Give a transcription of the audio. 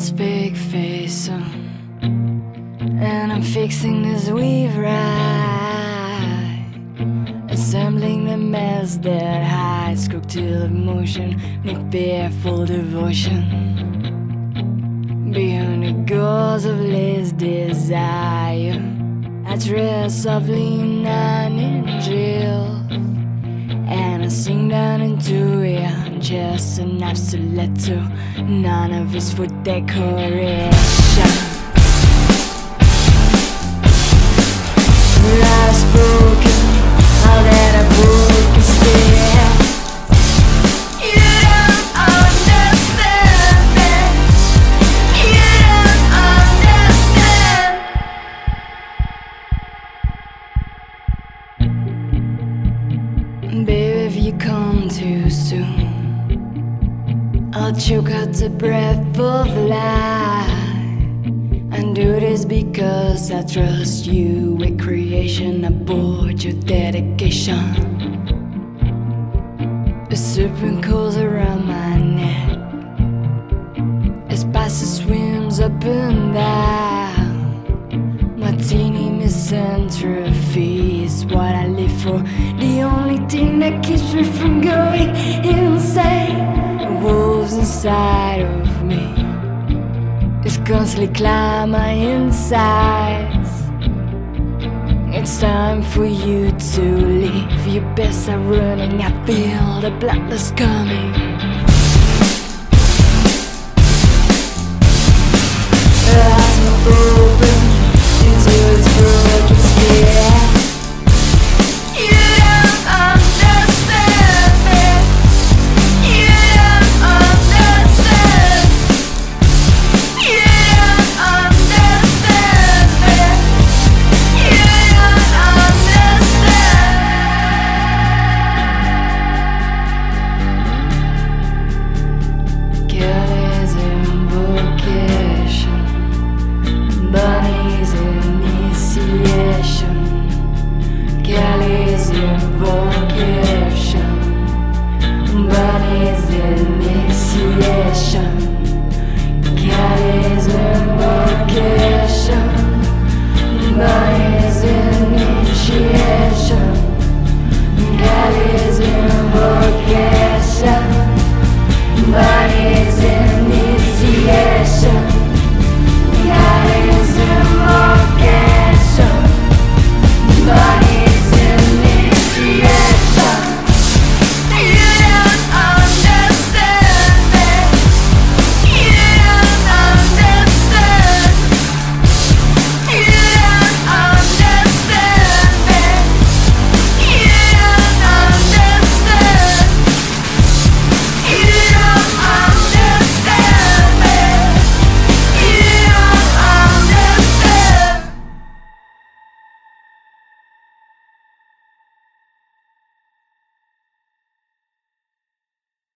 this big face and I'm fixing this weave right, assembling the mess that hides cocktail emotion, need fearful devotion. Beyond the gauze of less desire, I dress softly in an angel, and I sing down into it, just enough to let to, none of it's for decoration. I've spoken all that I've broken still. You don't understand me. You don't understand. Baby, if you come too soon, I'll choke out the breath of life. And do this because I trust you with creation. I board your dedication. A serpent coils around my neck as spicy swims up and down. Martini misanthropy is what I live for. The only thing that keeps me from going insane. Wolves inside of me is constantly climb my insides. It's time for you to leave. Your best are running, I feel the bloodlust coming. Eyes are open into this broken sphere. You don't understand me. You don't understand. You don't understand me. You don't understand. Kelly's invocation, Bunny's initiation. Kelly's invocation, Bunny's initiation. Kelly's invocation, Bunny's initiation. Kelly's invocation.